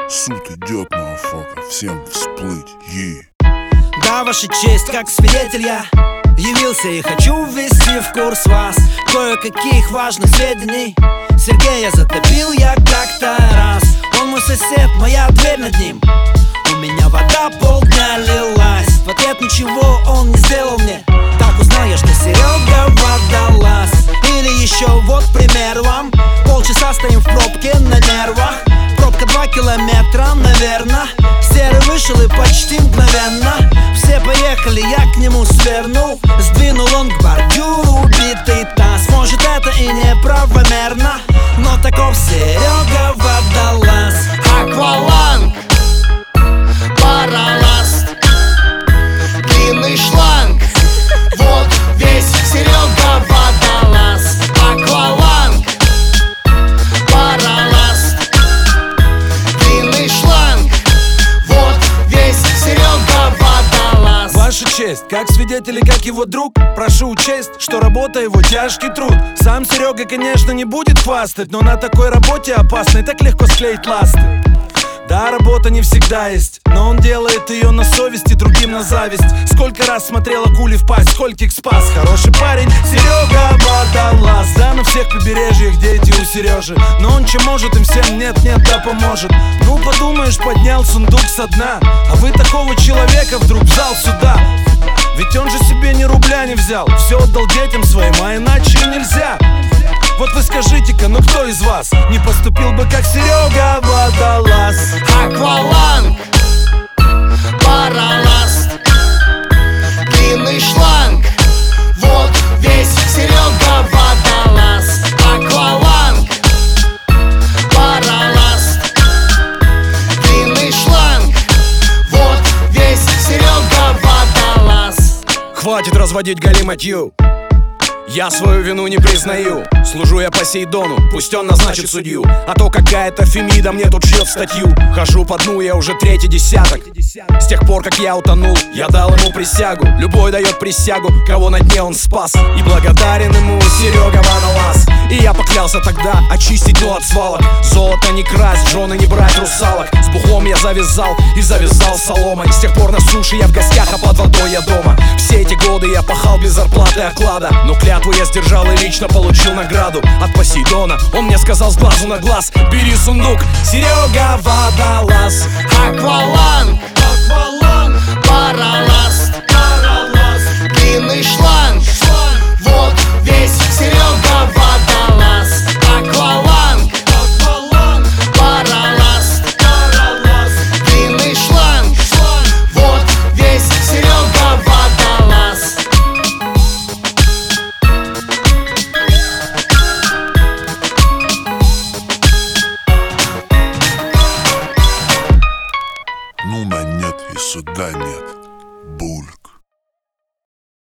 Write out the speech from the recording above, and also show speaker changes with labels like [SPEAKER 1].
[SPEAKER 1] Суд идет, мафака, всем всплыть,
[SPEAKER 2] Да, ваша честь, как свидетель я явился и хочу ввести в курс вас кое-каких важных сведений. Сергея затопил я как-то раз. Он мой сосед, моя дверь над ним. У меня вода полдня лилась. В ответ ничего он не сделал мне. Так узнал я, что Серега водолаз. Или еще вот пример вам. Полчаса стоим в пробке на нервах. Пробка 2 километра, наверно. Серый вышел и почти мгновенно все поехали, я к нему свернул. Сдвинул он к бордюру убитый таз. Может, это и неправомерно, но таков Серега водолаз.
[SPEAKER 3] Акваланг, параласт, длинный шланг. Вот весь Серега водолаз. Акваланг, параласт, длинный шланг. Вот весь Серега водолаз.
[SPEAKER 4] Ваша честь, как свидетель и как его друг, прошу учесть, что работа его тяжкий труд. Сам Серега, конечно, не будет хвастать, но на такой работе опасной так легко склеить ласты. Да, работа не всегда есть, но он делает ее на совесть и другим на зависть. Сколько раз смотрел акуле в пасть, скольких спас. Хороший парень, Серега водолаз. Да, на всех побережьях дети у Сережи, но он чем может, им всем нет-нет, да поможет. Ну, подумаешь, поднял сундук со дна, а вы такого человека вдруг в зал сюда. Ведь он же себе ни рубля не взял, все отдал детям своим, а иначе нельзя. Вот вы скажите-ка, ну кто из вас не поступил бы как Серега водолаз?
[SPEAKER 3] Акваланг, параласт, длинный шланг. Вот весь Серега водолаз. Акваланг, параласт, длинный шланг. Вот весь Серега водолаз.
[SPEAKER 5] Хватит разводить галиматью. Я свою вину не признаю. Служу я Посейдону, пусть он назначит судью. А то какая-то Фемида мне тут шьет статью. Хожу по дну я уже 3-й десяток. С тех пор, как я утонул, я дал ему присягу. Любой дает присягу, кого на дне он спас. И благодарен ему Серега водолаз. И я поклялся тогда очистить дно от свалок. Золото не красть, жены не брать русалок. С бухлом я завязал и завязал соломой. С тех пор на суше я в гостях, а под водой я дома. Все эти годы я пахал без зарплаты и оклада, но клятву я сдержал и лично получил награду от Посейдона. Он мне сказал с глазу на глаз: бери сундук, Серега водолаз.
[SPEAKER 3] Акваланг, параласт, длинный шланг. Вот весь Серега водолаз. Акваланг, параласт, длинный шланг. Вот весь Серега водолаз.
[SPEAKER 1] Ну на нет и суда нет, бульк.